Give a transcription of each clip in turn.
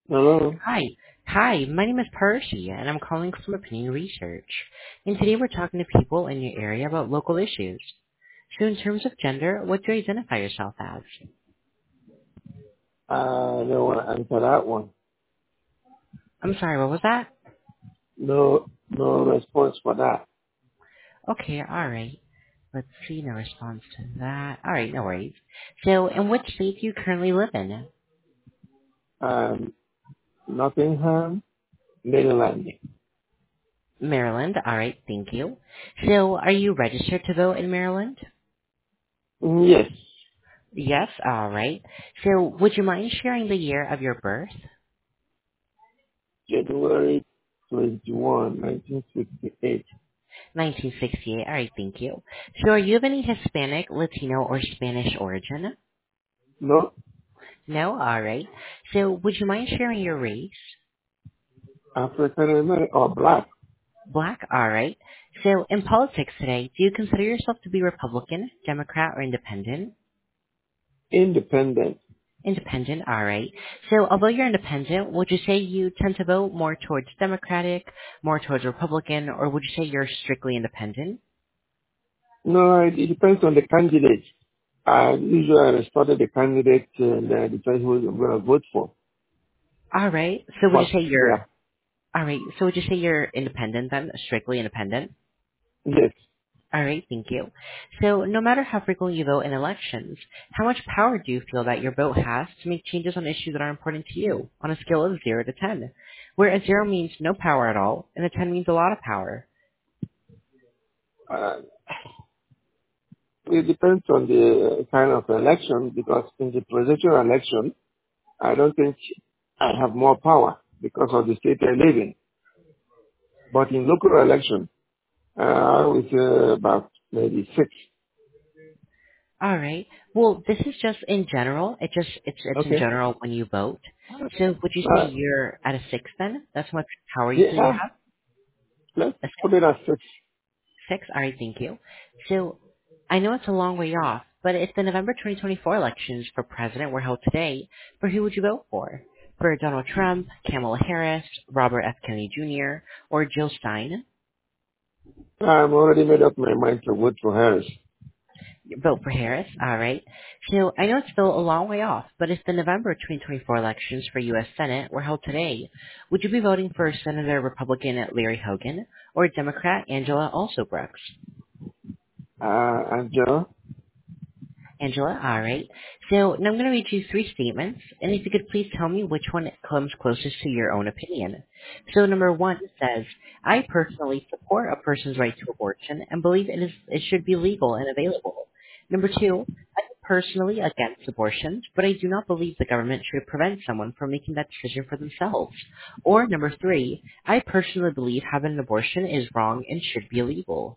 Hello. Hi. Hi, my name is Percy, and I'm calling from Opinion Research. And today we're talking to people in your area about local issues. So in terms of gender, what do you identify yourself as? I don't want to answer that one. I'm sorry, what was that? No response for that. Okay, alright. Let's see, no response to that. Alright, no worries. So in which state do you currently live in? Nottingham, Maryland. Maryland, alright, thank you. So are you registered to vote in Maryland? Yes, Yes, alright. So would you mind sharing the year of your birth? January 21, 1968. 1968. All right, thank you. So are you of any Hispanic, Latino, or Spanish origin? No, No? All right. So would you mind sharing your race? African American or black. Black? All right. So in politics today, do you consider yourself to be Republican, Democrat, or Independent? Independent. Independent, all right. So although you're independent, would you say you tend to vote more towards Democratic, more towards Republican, or would you say you're strictly independent? No, it depends on the candidate. I usually study the candidate and decide who I'm going to vote for. All right. So would you But, say you're, yeah, all right. So would you say you're independent then, strictly independent? yes. All right, thank you. So no matter how frequently you vote in elections, how much power do you feel that your vote has to make changes on issues that are important to you on a scale of 0 to 10, where a 0 means no power at all and a 10 means a lot of power? Uh, it depends on the kind of election because in the presidential election, I don't think I have more power because of the state I live in. But in local election, I would say about maybe six. All right. Well, this is just in general. It's in Okay. general when you vote. So would you say you're at a 6 then? That's how much power you feel you Yeah, have? let's A 6? put it at six. 6? All right, thank you. So I know it's a long way off, but if the November 2024 elections for president were held today, for who would you vote for? For Donald Trump, Kamala Harris, Robert F. Kennedy Jr., or Jill Stein? I'm already made up my mind to vote for Harris. Vote for Harris, all right. So I know it's still a long way off, but if the November 2024 elections for U.S. Senate were held today, would you be voting for Senator Republican Larry Hogan or Democrat Angela Also Brooks? Angela, Angela, all right. So now I'm going to read you three statements, and if you could please tell me which one comes closest to your own opinion. So number one says, I personally support a person's right to abortion and believe it should be legal and available. Number two, I'm personally against abortions, but I do not believe the government should prevent someone from making that decision for themselves. Or number three, I personally believe having an abortion is wrong and should be illegal.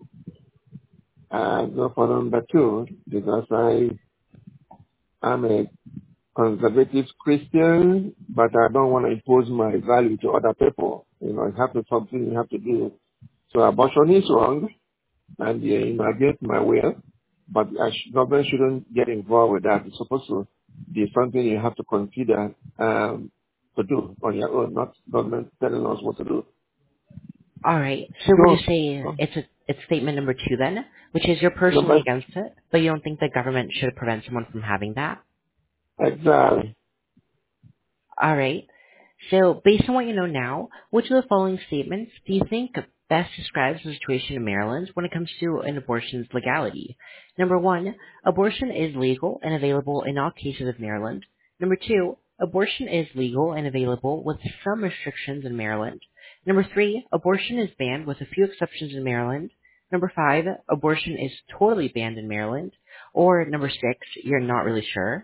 I go for number two because I'm a conservative Christian, but I don't want to impose my value to other people. You know, it has to something you have to do. So abortion is wrong, and against my will, but government shouldn't get involved with that. It's supposed to be something you have to consider to do on your own, not government telling us what to do. All right. So would you So, say it's statement number two then, which is you're personally number, against it, but you don't think the government should prevent someone from having that? exactly. All right. So based on what you know now, which of the following statements do you think best describes the situation in Maryland when it comes to an abortion's legality? Number one, abortion is legal and available in all cases of Maryland. Number two, abortion is legal and available with some restrictions in Maryland. Number three, abortion is banned with a few exceptions in Maryland. Number five, abortion is totally banned in Maryland. Or number six, you're not really sure.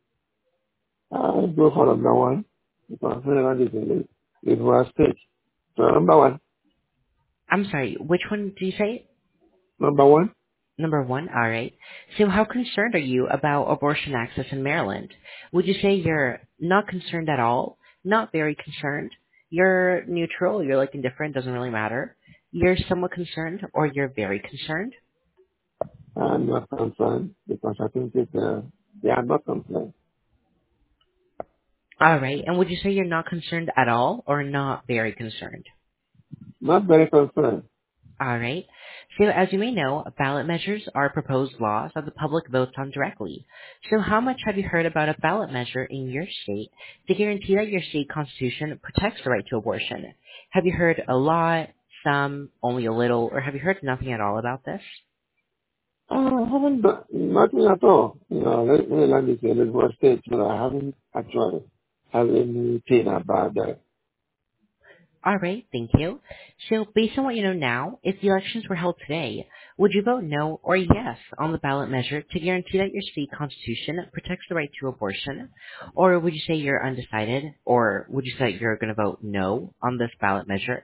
I go for number one because Maryland is in the liberal state. So number one, I'm sorry, which one do you say? number one, Number one, all right. So how concerned are you about abortion access in Maryland? Would you say you're not concerned at all? Not very concerned? You're neutral, you're like indifferent, doesn't really matter? You're somewhat concerned or you're very concerned? I'm not concerned because I think they are not concerned. All right. And would you say you're not concerned at all or not very concerned? Not very concerned. All right. So as you may know, ballot measures are proposed laws that the public votes on directly. So how much have you heard about a ballot measure in your state to guarantee that your state constitution protects the right to abortion? Have you heard a lot, some, only a little, or have you heard nothing at all about this? I haven't done nothing at all. Maryland is a liberal state, so I haven't actually had anything about that. All right, thank you. So based on what you know now, if the elections were held today, would you vote no or yes on the ballot measure to guarantee that your state constitution protects the right to abortion? Or would you say you're undecided? Or would you say you're going to vote no on this ballot measure?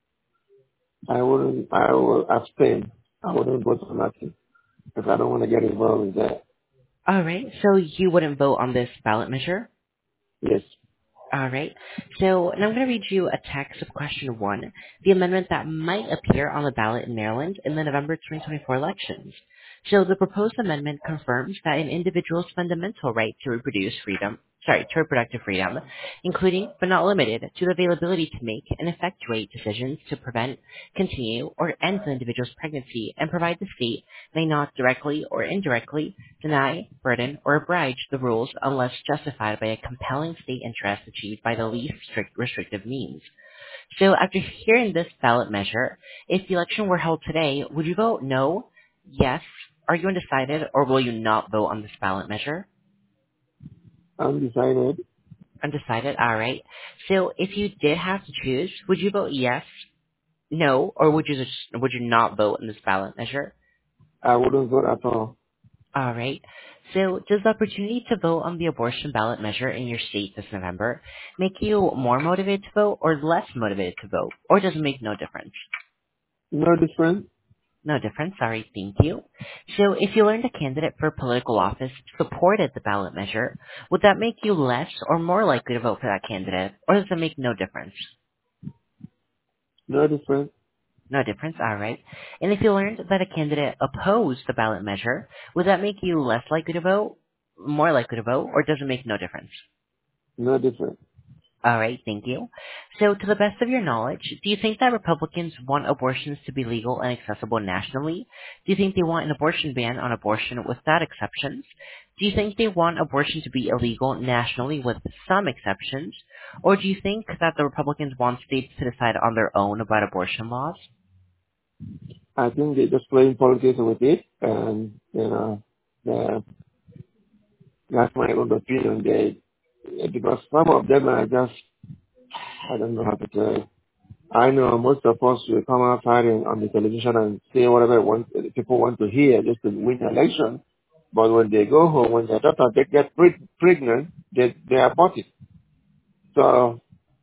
I will abstain. I wouldn't vote for nothing because I don't want to get involved in that. All right, so you wouldn't vote on this ballot measure? Yes. All right. So now I'm going to read you a text of question one, the amendment that might appear on the ballot in Maryland in the November 2024 elections. So the proposed amendment confirms that an individual's fundamental right to reproductive freedom, including but not limited to the availability to make and effectuate decisions to prevent, continue, or end the individual's pregnancy and provide the state may not directly or indirectly deny, burden, or oblige the rules unless justified by a compelling state interest achieved by the least restrictive means. So after hearing this ballot measure, if the election were held today, would you vote no, yes, are you undecided, or will you not vote on this ballot measure? Undecided. Undecided, alright. So if you did have to choose, would you vote yes, no, or would you not vote on this ballot measure? I wouldn't vote at all. All right. So does the opportunity to vote on the abortion ballot measure in your state this November make you more motivated to vote or less motivated to vote? Or does it make no difference? No different. No difference. Sorry. Thank you. So if you learned a candidate for political office supported the ballot measure, would that make you less or more likely to vote for that candidate? Or does it make no difference? No different. No difference. All right. And if you learned that a candidate opposed the ballot measure, would that make you less likely to vote, more likely to vote, or does it make no difference? No different. All right, thank you. So, to the best of your knowledge, do you think that Republicans want abortions to be legal and accessible nationally? Do you think they want an abortion ban on abortion without exceptions? Do you think they want abortion to be illegal nationally with some exceptions? Or do you think that the Republicans want states to decide on their own about abortion laws? I think they're just playing politics with it, and uh, that's my own opinion. Because some of them are just, I don't know how to tell you. I know most of us will come outside on the television and say whatever people want to hear just to win the election. But when they go home, when their daughter they get pregnant, they abort it. So,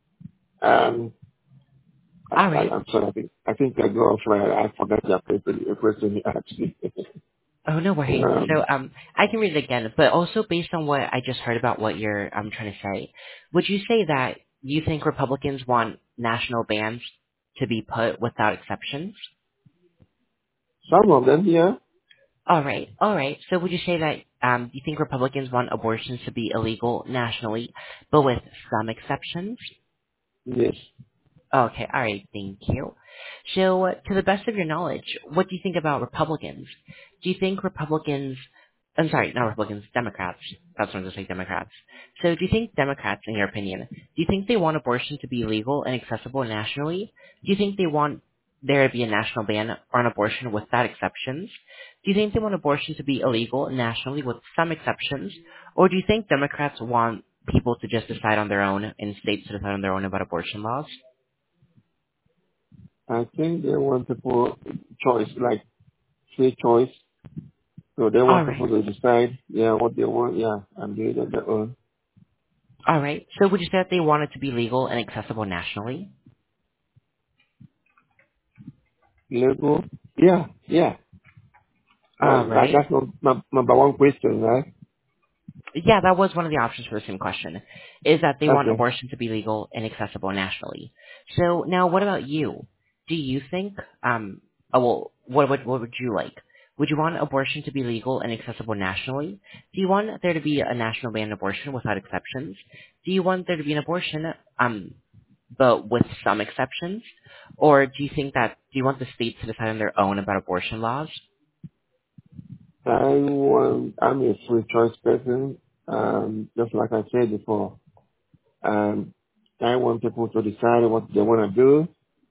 All right. I'm sorry. I think I go off right. I forgot the question you asked me. Oh, no worries. So, I can read it again, but also based on what I just heard about what you're trying to say, would you say that you think Republicans want national bans to be put without exceptions? Some of them, yeah. All right, all right. So would you say that you think Republicans want abortions to be illegal nationally, but with some exceptions? Yes. Okay, all right, thank you. So, to the best of your knowledge, what do you think about Republicans? Do you think Republicans, I'm sorry, not Republicans, Democrats. That's what I'm going to say, Democrats. So, do you think Democrats, in your opinion, do you think they want abortion to be legal and accessible nationally? Do you think they want there to be a national ban on abortion without exceptions? Do you think they want abortion to be illegal nationally with some exceptions? Or do you think Democrats want people to just decide on their own and states to decide on their own about abortion laws? I think they want people choice, like free choice. So they All want right. people to decide, yeah, what they want, yeah, and do it on their own. All right. So would you say that they want it to be legal and accessible nationally? Legal? Yeah, yeah. All right. That's number one question, right? Yeah, that was one of the options for the same question, is that they want Okay. abortion to be legal and accessible nationally. So now what about you? Do you think, what would you like? Would you want abortion to be legal and accessible nationally? Do you want there to be a national ban on abortion without exceptions? Do you want there to be an abortion, but with some exceptions? Or do you want the states to decide on their own about abortion laws? I'm a free choice person. Just like I said before, I want people to decide what they want to do,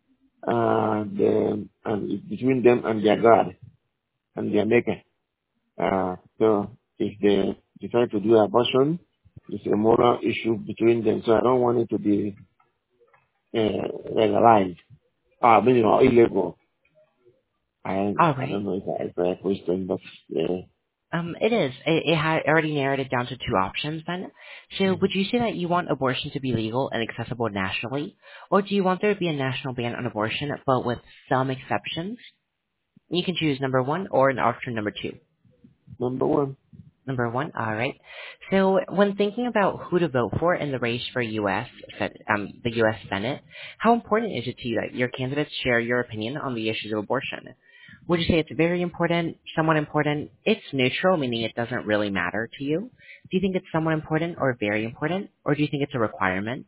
and it's between them and their God and their Maker. So if they decide to do abortion, it's a moral issue between them. So I don't want it to be legalized. Or illegal. All I right. don't know if I a question, but It is. It had already narrowed it down to two options then. So would you say that you want abortion to be legal and accessible nationally? Or do you want there to be a national ban on abortion, but with some exceptions? You can choose number one or an option number two. number one, Number one, all right. So when thinking about who to vote for in the race for the U.S. Senate, how important is it to you that your candidates share your opinion on the issues of abortion? Would you say it's very important, somewhat important? It's neutral, meaning it doesn't really matter to you. Do you think it's somewhat important or very important, or do you think it's a requirement?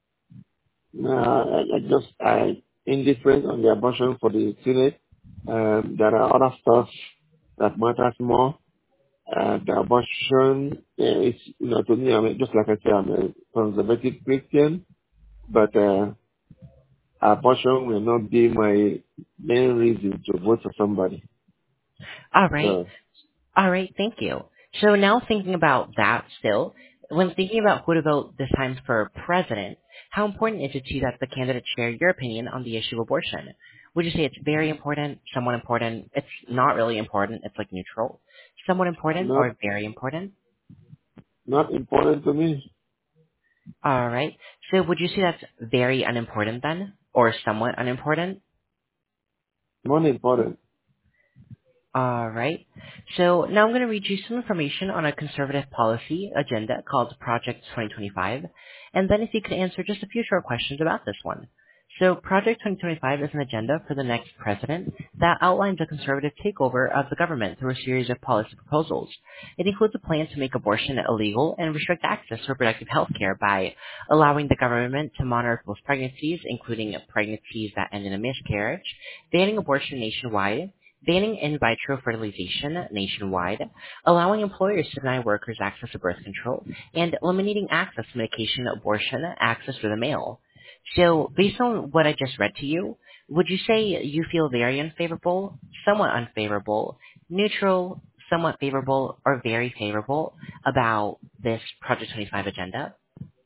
I indifferent on the abortion for the Senate. There are other stuff that matters more. The abortion is, to me, just like I said, I'm a conservative Christian, but abortion will not be my main reason to vote for somebody. All right. So, All right, thank you. So now thinking about that still, when thinking about who to vote this time for president, how important is it to you that the candidates share your opinion on the issue of abortion? Would you say it's very important, somewhat important, it's not really important, it's like neutral, somewhat important, not or very important? not important to me, All right. So would you say that's very unimportant then, or somewhat unimportant? not important. All right. So now I'm going to read you some information on a conservative policy agenda called Project 2025, and then if you could answer just a few short questions about this one. So Project 2025 is an agenda for the next president that outlines a conservative takeover of the government through a series of policy proposals. It includes a plan to make abortion illegal and restrict access to reproductive health care by allowing the government to monitor people's pregnancies, including pregnancies that end in a miscarriage, banning abortion nationwide, banning in vitro fertilization nationwide, allowing employers to deny workers access to birth control, and eliminating access to medication abortion access through the mail. So, based on what I just read to you, would you say you feel very unfavorable, somewhat unfavorable, neutral, somewhat favorable, or very favorable about this Project 25 agenda?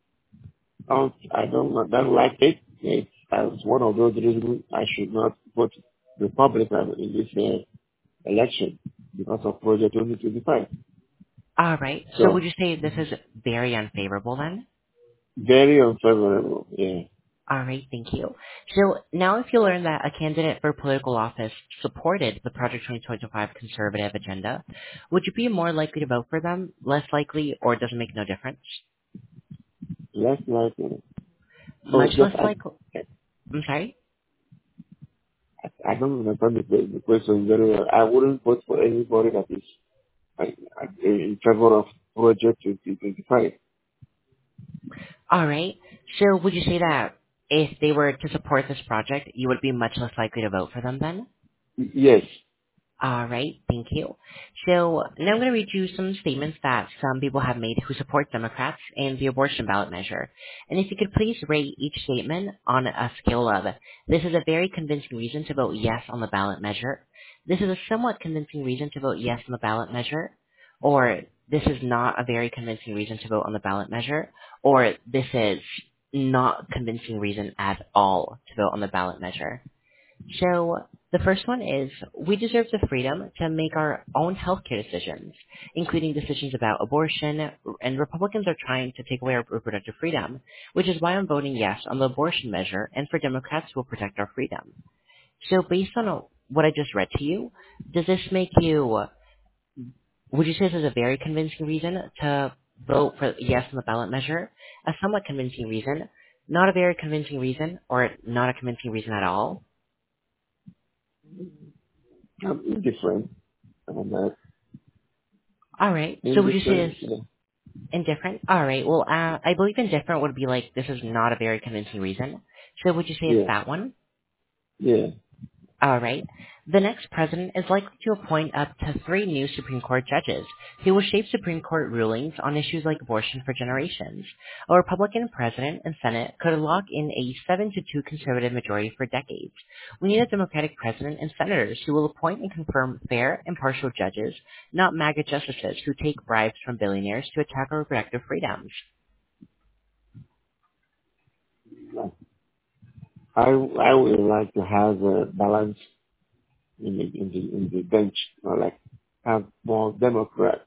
I don't like it. It's as one of those reasons I should not vote Republican in this election because of Project 2025. All right. So, would So you say this is very unfavorable then? very unfavorable. Yeah. All right, thank you. So now if you learn that a candidate for political office supported the Project 2025 conservative agenda, would you be more likely to vote for them, less likely, or does it make no difference? Less likely. So Much just less likely. I'm sorry? I don't understand the question very well. I wouldn't vote for anybody that is in favor of Project 2025. All right. So would you say that if they were to support this project, you would be much less likely to vote for them then? Yes. All right, thank you. So now I'm going to read you some statements that some people have made who support Democrats and the abortion ballot measure. And if you could please rate each statement on a scale of, this is a very convincing reason to vote yes on the ballot measure, this is a somewhat convincing reason to vote yes on the ballot measure, or this is not a very convincing reason to vote on the ballot measure, or this is not convincing reason at all to vote on the ballot measure. So the first one is we deserve the freedom to make our own healthcare decisions, including decisions about abortion, and Republicans are trying to take away our reproductive freedom, which is why I'm voting yes on the abortion measure and for Democrats who will protect our freedom. So based on what I just read to you, does this make you, would you say this is a very convincing reason to vote for yes on the ballot measure, a somewhat convincing reason, not a very convincing reason, or not a convincing reason at all? I'm indifferent. I'm All right. So would you say indifferent. it's indifferent? All right. Well, I believe indifferent would be like this is not a very convincing reason. So would you say it's Yeah, that one? yeah, All right. The next president is likely to appoint up to 3 new Supreme Court judges who will shape Supreme Court rulings on issues like abortion for generations. A Republican president and Senate could lock in a 7-2 conservative majority for decades. We need a Democratic president and senators who will appoint and confirm fair, impartial judges, not MAGA justices who take bribes from billionaires to attack our reproductive freedoms. yeah. I would like to have a balance in the bench, like have more Democrat,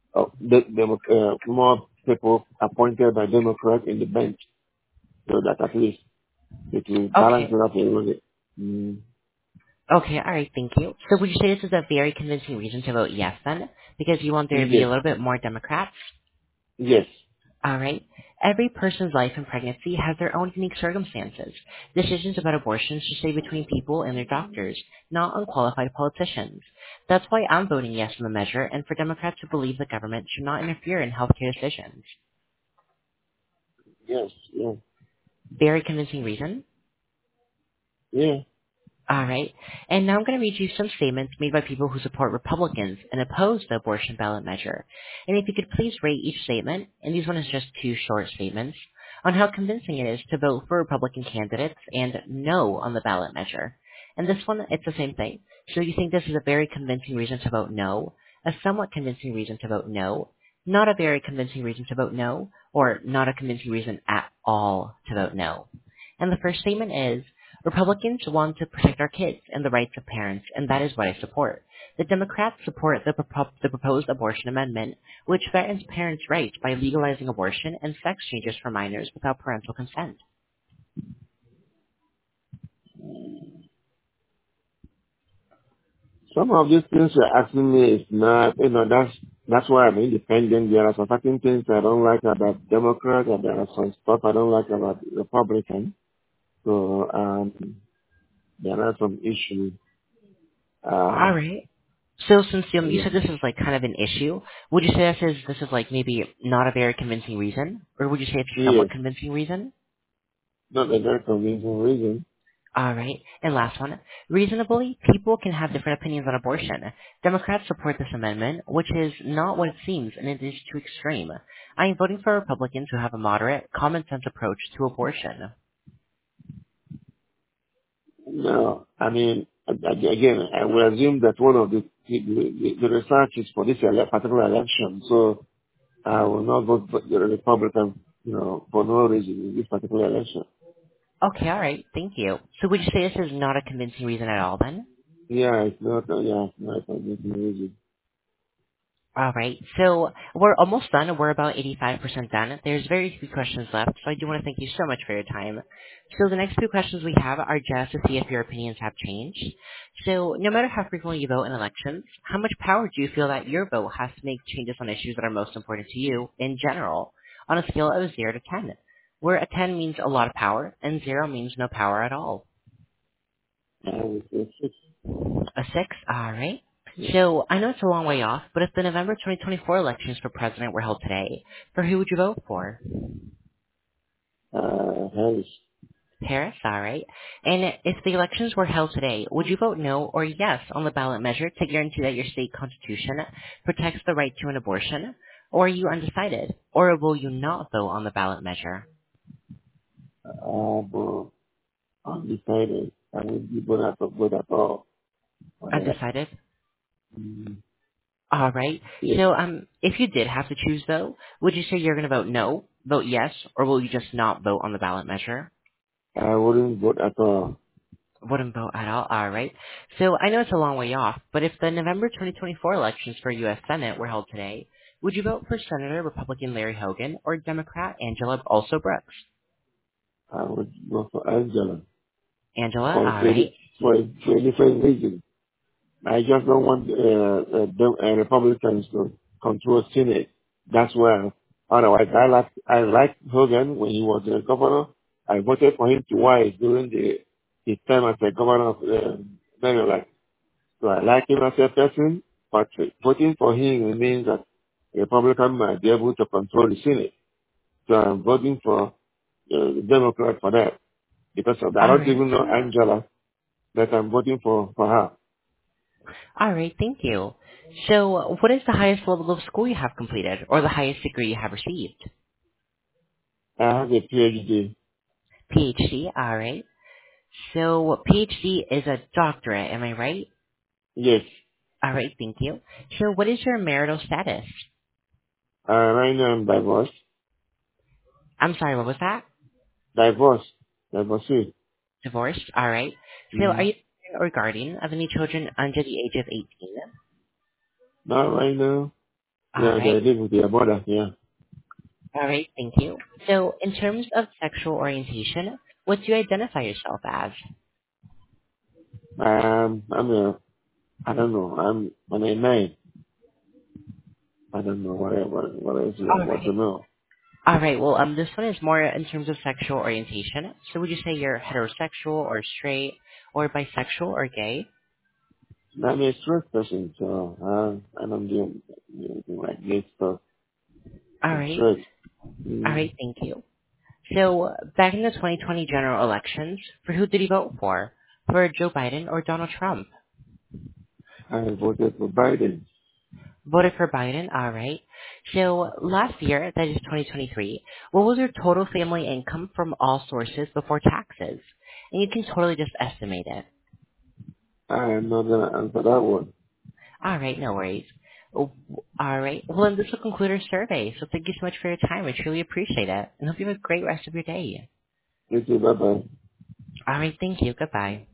more people appointed by Democrat in the bench, so that at least it will balance Okay. it up a little bit. Mm, Okay, all right, thank you. So would you say this is a very convincing reason to vote yes then? Because you want there to be a yes, little bit more Democrats? yes, All right. Every person's life and pregnancy has their own unique circumstances. Decisions about abortions should stay between people and their doctors, not unqualified politicians. That's why I'm voting yes on the measure and for Democrats who believe the government should not interfere in healthcare decisions. yes, yeah, Very convincing reason. yeah. All right. And now I'm going to read you some statements made by people who support Republicans and oppose the abortion ballot measure. And if you could please rate each statement, and these one is just 2 short statements, on how convincing it is to vote for Republican candidates and no on the ballot measure. And this one, it's the same thing. So you think this is a very convincing reason to vote no, a somewhat convincing reason to vote no, not a very convincing reason to vote no, or not a convincing reason at all to vote no. And the first statement is, Republicans want to protect our kids and the rights of parents, and that is what I support. The Democrats support the proposed abortion amendment, which threatens parents' rights by legalizing abortion and sex changes for minors without parental consent. Some of these things you're asking me is not, that's why I'm independent. There are some certain things I don't like about Democrats, and there are some stuff I don't like about Republicans. So, there are some issues. All right. So since you Yeah, said this is like kind of an issue, would you say this is like maybe not a very convincing reason, or would you say it's a yes, somewhat convincing reason? not a very convincing reason. All right. And last one. Reasonably, people can have different opinions on abortion. Democrats support this amendment, which is not what it seems, and it is too extreme. I am voting for Republicans who have a moderate, common sense approach to abortion. No, I mean, again, I will assume that one of the research is for this particular election. So I will not vote for the Republican, for no reason in this particular election. Okay, all right. Thank you. So would you say this is not a convincing reason at all then? Yeah, it's not a convincing reason. All right. So we're almost done. We're about 85% done. There's very few questions left, so I do want to thank you so much for your time. So the next few questions we have are just to see if your opinions have changed. So no matter how frequently you vote in elections, how much power do you feel that your vote has to make changes on issues that are most important to you in general on a scale of 0 to 10, where a 10 means a lot of power and 0 means no power at all? I would say six. A 6? All right. So I know it's a long way off, but if the November 2024 elections for president were held today, for who would you vote for? Harris. Harris, all right. And if the elections were held today, would you vote no or yes on the ballot measure to guarantee that your state constitution protects the right to an abortion? Or are you undecided? Or will you not vote on the ballot measure? But undecided. I wouldn't be good at all for that. Undecided? Mm, All right. yeah, So, if you did have to choose though, would you say you're going to vote no, vote yes, or will you just not vote on the ballot measure? I wouldn't vote at all. Wouldn't vote at all. All right. So I know it's a long way off, but if the November 2024 elections for U.S. Senate were held today, would you vote for Senator Republican Larry Hogan or Democrat Angela also Brooks? I would go for Angela Angela, for all right. for a different reason. I just don't want Republicans to control Senate. That's why. Otherwise, I like Hogan when he was governor. I voted for him twice during his time as the governor of Maryland. So I like him as a person. But voting for him means that a Republican might be able to control the Senate. So I'm voting for the Democrat for that. Because of that. I All don't right. even know Angela that I'm voting for her. All right, thank you. So, what is the highest level of school you have completed, or the highest degree you have received? I have a PhD. PhD, all right. So, PhD is a doctorate, am I right? Yes. All right, thank you. So, what is your marital status? Right now I'm divorced. I'm sorry, what was that? Divorced. Divorcee. Divorced, all right. So, are Mm-hmm. you a parent or guardian of any children under the age of 18? Not right now. All Yeah, they right. live with their mother. Yeah. All right, thank you. So, in terms of sexual orientation, what do you identify yourself as? I'm a, I don't know. I'm a nine. I don't know what else you All want right. to know. All right. Well, this one is more in terms of sexual orientation. So, would you say you're heterosexual or straight or bisexual or gay? I'm a straight person, so I don't do anything like this stuff. All I'm right. straight. All Mm. right. Thank you. So, back in the 2020 general elections, for who did you vote for? For Joe Biden or Donald Trump? I voted for Biden. Voted for Biden. All right. So, last year, that is 2023, what was your total family income from all sources before taxes? And you can totally just estimate it. I am not gonna answer that one. All right, no worries. Oh, all right. Well, then this will conclude our survey. So thank you so much for your time. I truly appreciate it. And hope you have a great rest of your day. You too. Bye bye. All right, thank you. Goodbye.